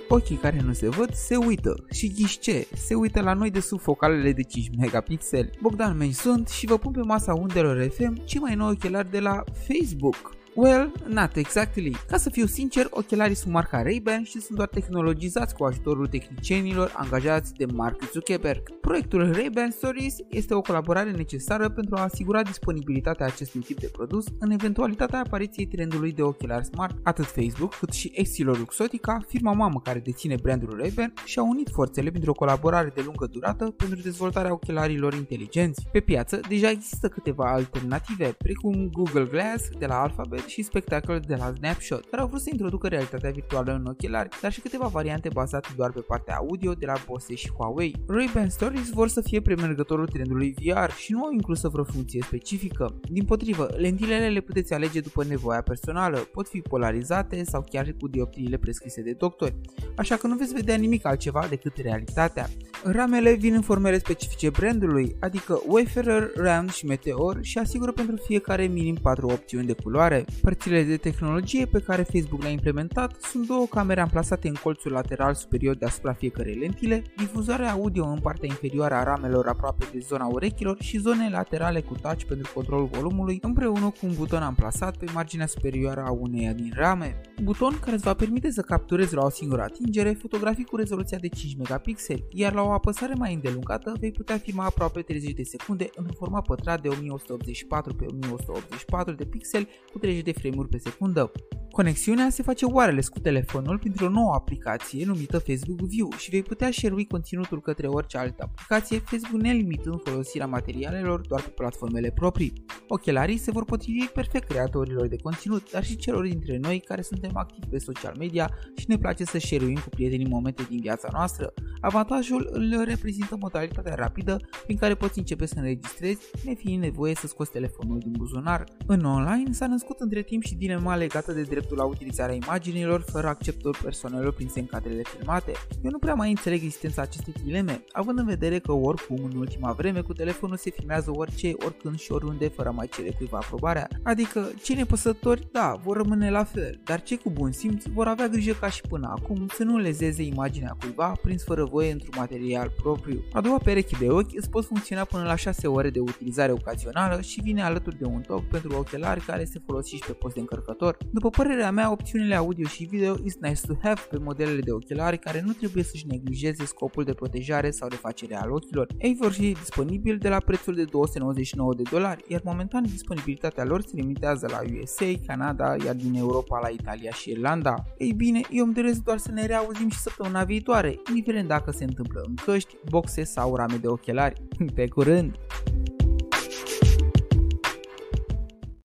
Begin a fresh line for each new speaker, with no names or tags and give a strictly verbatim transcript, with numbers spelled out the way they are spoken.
Ochii care nu se văd se uită și ghiși ce, se uită la noi de sub focalele de cinci megapixeli. Bogdan Menci sunt și vă pun pe masa undelor F M cei mai noi ochelari de la Facebook. Well, not exactly. Ca să fiu sincer, ochelarii sunt marca Ray-Ban și sunt doar tehnologizați cu ajutorul tehnicienilor angajați de Mark Zuckerberg. Proiectul Ray-Ban Stories este o colaborare necesară pentru a asigura disponibilitatea acestui tip de produs în eventualitatea apariției trendului de ochelari smart. Atât Facebook cât și EssilorLuxottica, firma mamă care deține brandul Ray-Ban, și-au unit forțele pentru o colaborare de lungă durată pentru dezvoltarea ochelarilor inteligenți. Pe piață deja există câteva alternative, precum Google Glass de la Alphabet și Spectacle de la Snapshot, care au vrut să introducă realitatea virtuală în ochelari, dar și câteva variante bazate doar pe partea audio de la Bose și Huawei. Ray-Ban Stories vor să fie premergătorul trendului V R și nu au inclusă vreo funcție specifică. Dimpotrivă, lentilele le puteți alege după nevoia personală, pot fi polarizate sau chiar cu dioptriile prescrise de doctori, așa că nu veți vedea nimic altceva decât realitatea. Ramele vin în formele specifice brandului, adică Wayfarer, Round și Meteor, și asigură pentru fiecare minim patru opțiuni de culoare. Părțile de tehnologie pe care Facebook le-a implementat sunt două camere amplasate în colțul lateral superior deasupra fiecărei lentile, difuzoare audio în partea inferioară a ramelor aproape de zona urechilor și zone laterale cu touch pentru controlul volumului, împreună cu un buton amplasat pe marginea superioară a uneia din rame. Buton care îți va permite să capturezi la o singură atingere fotografii cu rezoluția de cinci megapixeli, iar la o apăsare mai îndelungată vei putea filma aproape treizeci de secunde într-un format pătrat de o mie o sută optzeci și patru pe o mie o sută optzeci și patru de pixeli cu treizeci de frame-uri pe secundă. Conexiunea se face wireless cu telefonul printr-o nouă aplicație numită Facebook View și vei putea share-ui conținutul către orice altă aplicație, Facebook nelimitând folosirea materialelor doar pe platformele proprii. Ochelarii se vor potrivi perfect creatorilor de conținut, dar și celor dintre noi care suntem activi pe social media și ne place să share-uim cu prietenii momente din viața noastră. Avantajul îl reprezintă modalitatea rapidă prin care poți începe să înregistrezi, nefiind nevoie să scoți telefonul din buzunar. În online s-a născut între timp și dilema legată de dreptul la utilizarea imaginilor fără acceptul persoanelor prinse în cadrele filmate. Eu nu prea mai înțeleg existența acestei dileme, având în vedere că oricum în ultima vreme cu telefonul se filmează orice, oricând și oriunde fără a mai cere cuiva aprobarea. Adică cei nepăsători, da, vor rămâne la fel, dar cei cu bun simț vor avea grijă ca și până acum să nu lezeze imaginea cuiva prins fără voie într-un material propriu. A doua pereche de ochi îți pot funcționa până la șase ore de utilizare ocazională și vine alături de un toc pentru ochelari care se folosesc și pe post de încărcător. După părerea mea, opțiunile audio și video is nice to have pe modelele de ochelari care nu trebuie să-și neglijeze scopul de protejare sau refacere al ochilor. Ei vor fi disponibili de la prețul de două sute nouăzeci și nouă de dolari, iar momentan disponibilitatea lor se limitează la U S A, Canada, iar din Europa la Italia și Irlanda. Ei bine, eu îmi doresc doar să ne reauzim și săptămâna viitoare, indiferent dacă se întâmplă în căști, boxe sau rame de ochelari. Pe curând!